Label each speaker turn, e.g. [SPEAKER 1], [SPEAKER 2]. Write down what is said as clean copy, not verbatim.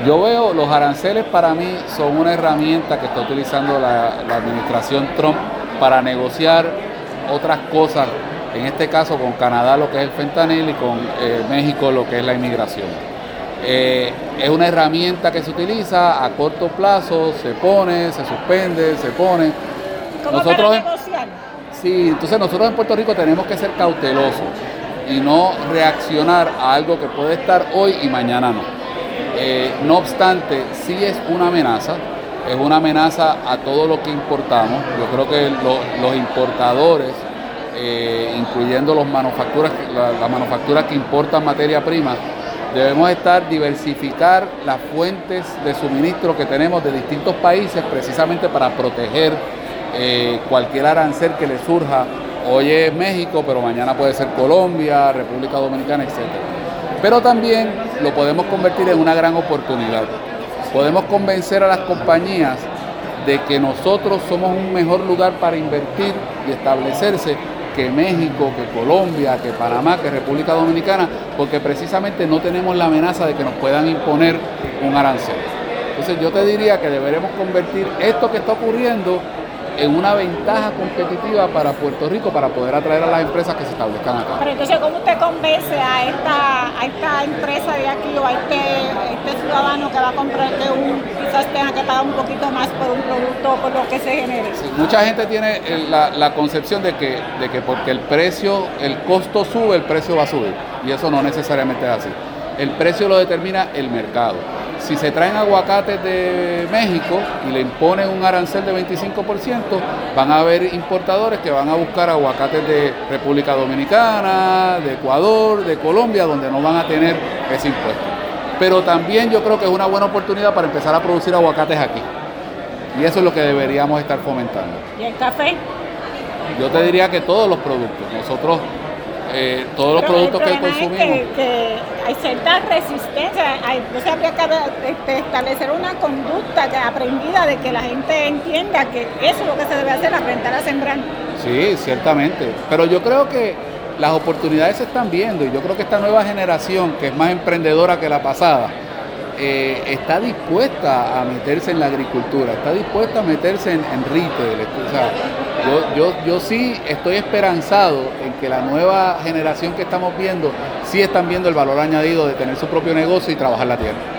[SPEAKER 1] Yo veo los aranceles para mí son una herramienta que está utilizando la administración Trump para negociar otras cosas, en este caso con Canadá lo que es el fentanil y con México lo que es la inmigración. Es una herramienta que se utiliza a corto plazo, se pone, se suspende, se pone.
[SPEAKER 2] ¿Cómo para negociar?
[SPEAKER 1] Sí, entonces nosotros en Puerto Rico tenemos que ser cautelosos y no reaccionar a algo que puede estar hoy y mañana no. No obstante, sí es una amenaza a todo lo que importamos. Yo creo que los importadores, incluyendo las manufacturas que importan materia prima, debemos diversificar las fuentes de suministro que tenemos de distintos países precisamente para proteger cualquier arancel que le surja. Hoy es México, pero mañana puede ser Colombia, República Dominicana, etc. Pero también lo podemos convertir en una gran oportunidad. Podemos convencer a las compañías de que nosotros somos un mejor lugar para invertir y establecerse que México, que Colombia, que Panamá, que República Dominicana, porque precisamente no tenemos la amenaza de que nos puedan imponer un arancel. Entonces yo te diría que deberemos convertir esto que está ocurriendo en una ventaja competitiva para Puerto Rico para poder atraer a las empresas que se establezcan acá.
[SPEAKER 2] Pero entonces, ¿cómo usted convence a esta empresa de aquí o a este ciudadano que va a comprar que quizás tenga que pagar un poquito más por un producto por lo que se genere?
[SPEAKER 1] Sí, mucha gente tiene la concepción de que porque el costo sube, el precio va a subir. Y eso no necesariamente es así. El precio lo determina el mercado. Si se traen aguacates de México y le imponen un arancel de 25%, van a haber importadores que van a buscar aguacates de República Dominicana, de Ecuador, de Colombia, donde no van a tener ese impuesto. Pero también yo creo que es una buena oportunidad para empezar a producir aguacates aquí. Y eso es lo que deberíamos estar fomentando.
[SPEAKER 2] ¿Y el café?
[SPEAKER 1] Yo te diría que todos los productos. Nosotros todos los productos que consumimos.
[SPEAKER 2] Que hay cierta resistencia, entonces habría que establecer una conducta aprendida de que la gente entienda que eso es lo que se debe hacer, aprender a sembrar.
[SPEAKER 1] Sí, ciertamente, pero yo creo que las oportunidades se están viendo y yo creo que esta nueva generación, que es más emprendedora que la pasada, está dispuesta a meterse en la agricultura, está dispuesta a meterse en retail. O sea, yo sí estoy esperanzado en que la nueva generación que estamos viendo sí están viendo el valor añadido de tener su propio negocio y trabajar la tierra.